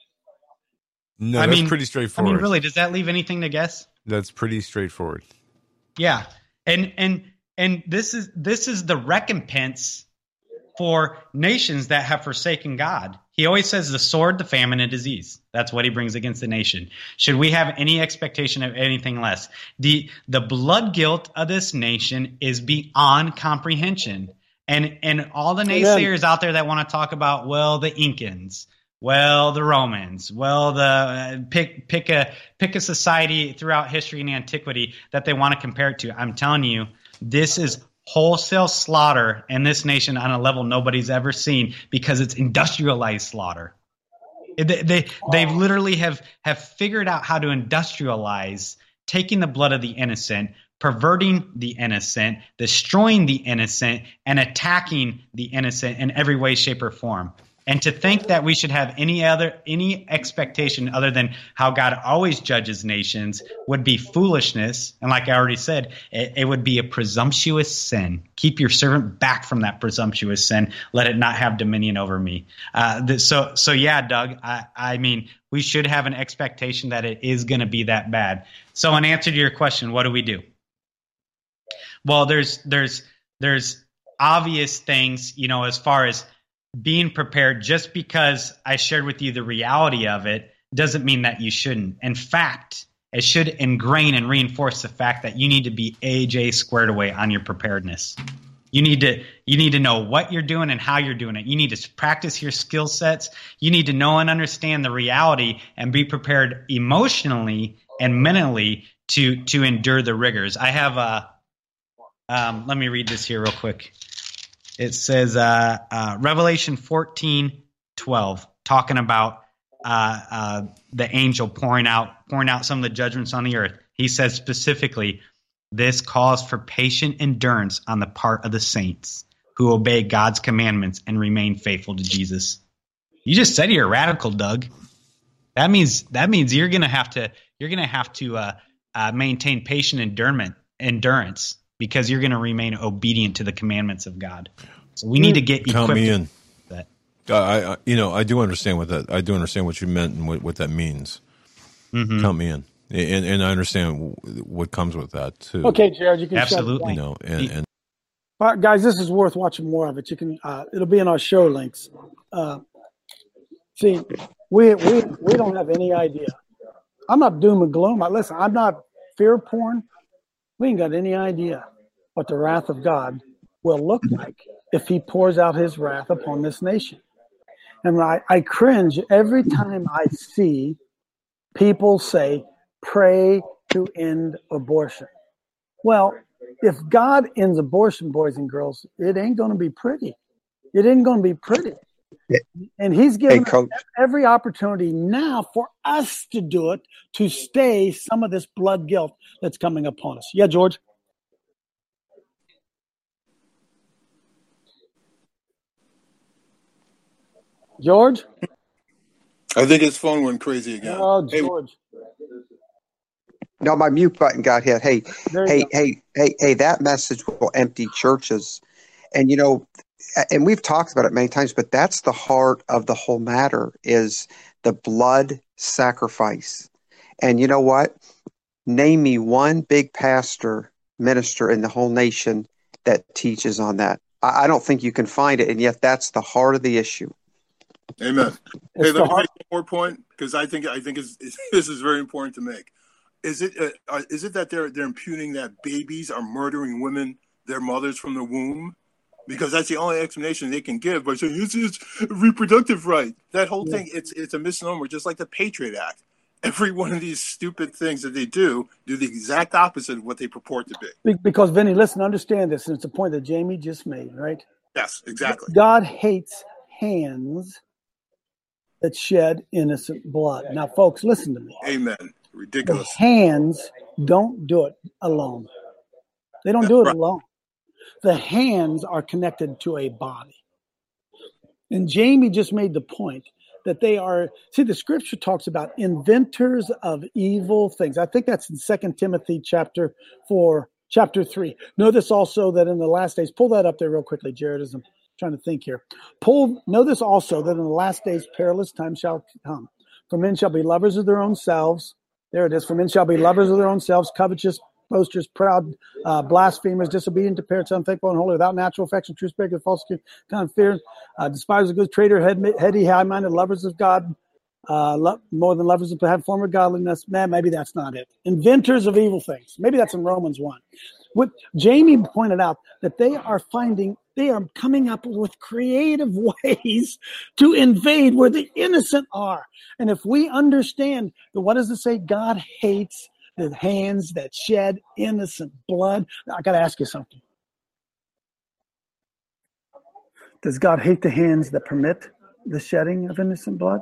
No, that's pretty straightforward. I mean, really, does that leave anything to guess? That's pretty straightforward. Yeah. And this is the recompense for nations that have forsaken God. He always says the sword, the famine, and disease. That's what he brings against the nation. Should we have any expectation of anything less? The blood guilt of this nation is beyond comprehension. And all the naysayers out there that want to talk about, well, the Incans, well, the Romans, well, the pick a society throughout history and antiquity that they want to compare it to. I'm telling you, this is wholesale slaughter in this nation on a level nobody's ever seen, because it's industrialized slaughter. They literally have figured out how to industrialize taking the blood of the innocent, perverting the innocent, destroying the innocent, and attacking the innocent in every way, shape, or form. And to think that we should have any expectation other than how God always judges nations would be foolishness. And like I already said, it would be a presumptuous sin. Keep your servant back from that presumptuous sin. Let it not have dominion over me. So yeah, Doug, I mean, we should have an expectation that it is going to be that bad. So in answer to your question, what do we do? Well, there's obvious things, as far as being prepared. Just because I shared with you the reality of it doesn't mean that you shouldn't. In fact, it should ingrain and reinforce the fact that you need to be AJ squared away on your preparedness. You need to know what you're doing and how you're doing it. You need to practice your skill sets. You need to know and understand the reality and be prepared emotionally and mentally to endure the rigors. I have let me read this here real quick. It says Revelation 14:12, talking about the angel pouring out some of the judgments on the earth. He says specifically, "This calls for patient endurance on the part of the saints who obey God's commandments and remain faithful to Jesus." You just said you're a radical, Doug. That means you're gonna have to maintain patient endurance, because you're going to remain obedient to the commandments of God. So we need to get equipped. Count me in. That. I do understand what that. I do understand what you meant and what that means. Mm-hmm. Count me in, and I understand what comes with that too. Okay, Jared, you can absolutely. All right, guys, this is worth watching more of it. You can. It'll be in our show links. See, we don't have any idea I'm not doom and gloom. Listen, I'm not fear porn. We ain't got any idea what the wrath of God will look like if he pours out his wrath upon this nation. And I cringe every time I see people say, pray to end abortion. Well, if God ends abortion, boys and girls, it ain't going to be pretty. It ain't going to be pretty. And he's given us every opportunity now for us to do it, to stay some of this blood guilt that's coming upon us. Yeah, George? George? I think his phone went crazy again. Oh, George. No, my mute button got hit. Hey, that message will empty churches. And, you know, and we've talked about it many times, but that's the heart of the whole matter is the blood sacrifice. And you know what? Name me one big minister in the whole nation that teaches on that. I don't think you can find it. And yet that's the heart of the issue. Amen. Hey, let me make one more point because I think this is very important to make. Is it that they're impugning that babies are murdering women, their mothers from the womb? Because that's the only explanation they can give by saying it's reproductive right. That whole thing, it's a misnomer, just like the Patriot Act. Every one of these stupid things that they do the exact opposite of what they purport to be. Because, Vinny, listen, understand this, and it's a point that Jamie just made, right? Yes, exactly. God hates hands that shed innocent blood. Now, folks, listen to me. Amen. Ridiculous. The hands don't do it alone. They don't do it alone. The hands are connected to a body. And Jamie just made the point that they are, see, the scripture talks about inventors of evil things. I think that's in 2 Timothy chapter 3. Notice also that in the last days, pull that up there real quickly, Jared, as I'm trying to think here. Notice also that in the last days, perilous times shall come. For men shall be lovers of their own selves. There it is. For men shall be lovers of their own selves, covetous, boasters, proud, blasphemers, disobedient to parents, unfaithful, and holy, without natural affection, true spirit, false kind of fear, despisers of good, traitor, heady, high-minded, lovers of God, more than lovers of have form of godliness. Man, maybe that's not it. Inventors of evil things. Maybe that's in Romans 1. What Jamie pointed out that they are coming up with creative ways to invade where the innocent are. And if we understand that, what does it say? God hates the hands that shed innocent blood. I got to ask you something. Does God hate the hands that permit the shedding of innocent blood?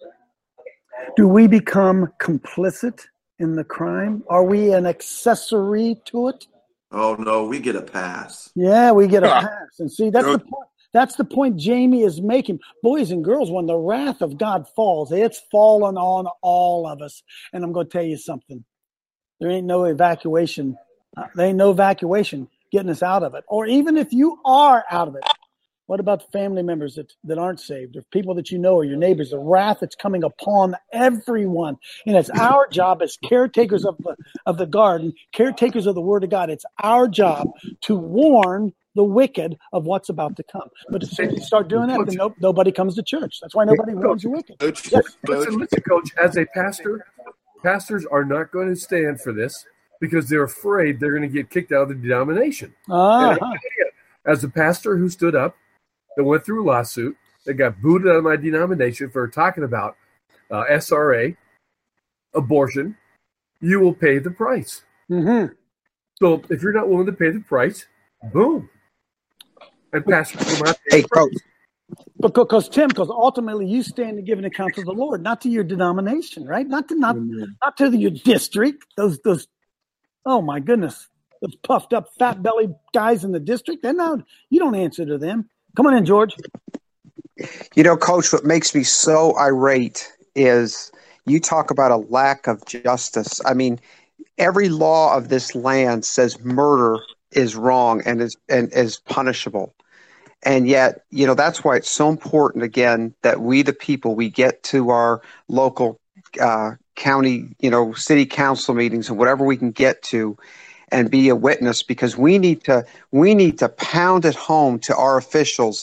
Do we become complicit in the crime? Are we an accessory to it? Oh, no, we get a pass. Yeah, we get a pass. And see, that's the point. That's the point Jamie is making. Boys and girls, when the wrath of God falls, it's fallen on all of us. And I'm going to tell you something. There ain't no evacuation. There ain't no evacuation getting us out of it. Or even if you are out of it, what about the family members that aren't saved, or people that you know, or your neighbors? The wrath that's coming upon everyone. And it's our job as caretakers of the garden, caretakers of the Word of God. It's our job to warn the wicked of what's about to come. But as soon as you start doing that, then nobody comes to church. That's why nobody warns the wicked. Listen, Coach, as a pastor, pastors are not going to stand for this because they're afraid they're going to get kicked out of the denomination. As a pastor who stood up, that went through a lawsuit, that got booted out of my denomination for talking about SRA, abortion, you will pay the price. Mm-hmm. So if you're not willing to pay the price, boom. And pastors will not pay the price. Because ultimately you stand to give an account to the Lord, not to your denomination, right? Not to your district. Those oh my goodness, those puffed up, fat bellied guys in the district. You don't answer to them. Come on in, George. You know, Coach, what makes me so irate is you talk about a lack of justice. I mean, every law of this land says murder is wrong and is punishable. And yet, you know, that's why it's so important, again, that we, the people, we get to our local county, you know, city council meetings and whatever we can get to and be a witness, because we need to pound it home to our officials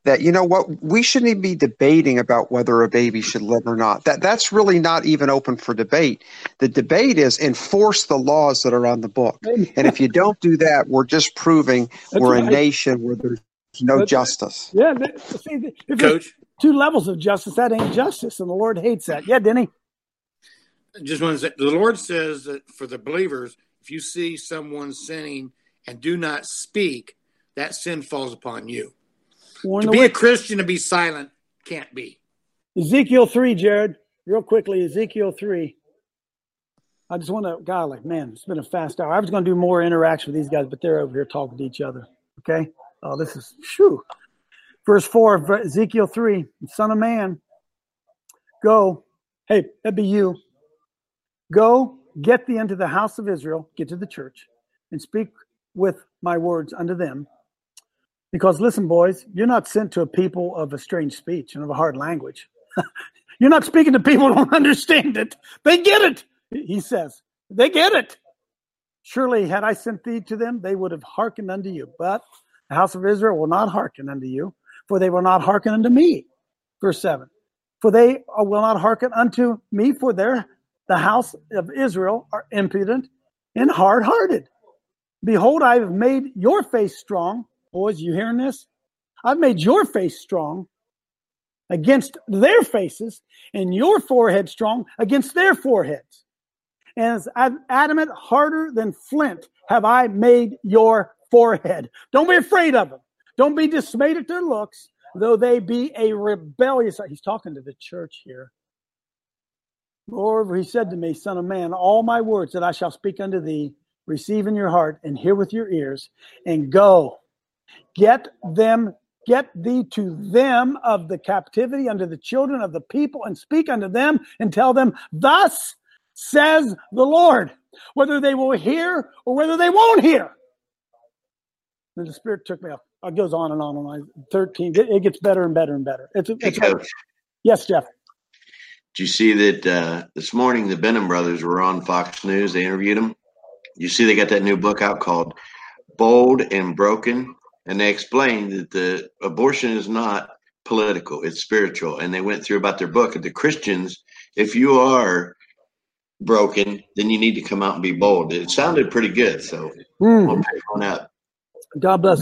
that, you know what, we shouldn't even be debating about whether a baby should live or not. That's really not even open for debate. The debate is enforce the laws that are on the book. And if you don't do that, we're just proving we're a nation where there's no justice. Yeah, see, if Coach, two levels of justice, that ain't justice, and the Lord hates that. Yeah, Denny? Just want to say, the Lord says that for the believers, if you see someone sinning and do not speak, that sin falls upon you. To be a Christian and be silent can't be. Ezekiel 3, Jared, real quickly, Ezekiel 3. I just want to, God, like, man, it's been a fast hour. I was going to do more interaction with these guys, but they're over here talking to each other. Okay? Oh, this is, shoo. Verse 4 of Ezekiel 3, Son of man, go. Hey, that'd be you. Go, get thee into the house of Israel, get to the church, and speak with my words unto them. Because listen, boys, you're not sent to a people of a strange speech and of a hard language. You're not speaking to people who don't understand it. They get it, he says. They get it. Surely had I sent thee to them, they would have hearkened unto you. But the house of Israel will not hearken unto you, for they will not hearken unto me. Verse 7. For they will not hearken unto me, for the house of Israel are impudent and hard-hearted. Behold, I have made your face strong. Boys, you hearing this? I've made your face strong against their faces, and your forehead strong against their foreheads. And as adamant, harder than flint, have I made your forehead. Don't be afraid of them. Don't be dismayed at their looks, though they be a rebellious. He's talking to the church here. Moreover, he said to me, Son of man, all my words that I shall speak unto thee, receive in your heart and hear with your ears, and go. Get thee to them of the captivity unto the children of the people, and speak unto them and tell them, thus says the Lord, whether they will hear or whether they won't hear. And the Spirit took me up. It goes on and on. 13. It gets better and better and better. Yes, Jeff. Did you see that this morning the Benham brothers were on Fox News? They interviewed them. You see they got that new book out called Bold and Broken, and they explained that the abortion is not political, it's spiritual. And they went through about their book. And the Christians, if you are broken, then you need to come out and be bold. It sounded pretty good, so we'll pick one up. God bless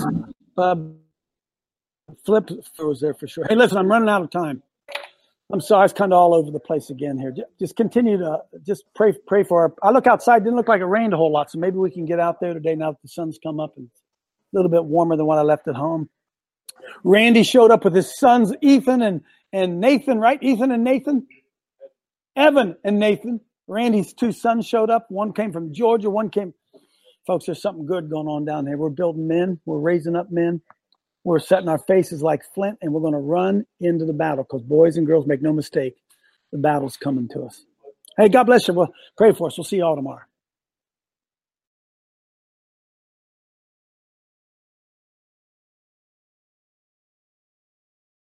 Flip was there for sure. Hey, listen, I'm running out of time. I'm sorry, it's kind of all over the place again here. Just continue to just pray for I look outside, didn't look like it rained a whole lot, so maybe we can get out there today now that the sun's come up and a little bit warmer than what I left at home. Randy showed up with his sons, Ethan and Nathan, right? Ethan and Nathan? Evan and Nathan. Randy's two sons showed up. One came from Georgia, one came. Folks, there's something good going on down there. We're building men. We're raising up men. We're setting our faces like flint, and we're going to run into the battle because boys and girls, make no mistake, the battle's coming to us. Hey, God bless you. Well, pray for us. We'll see you all tomorrow.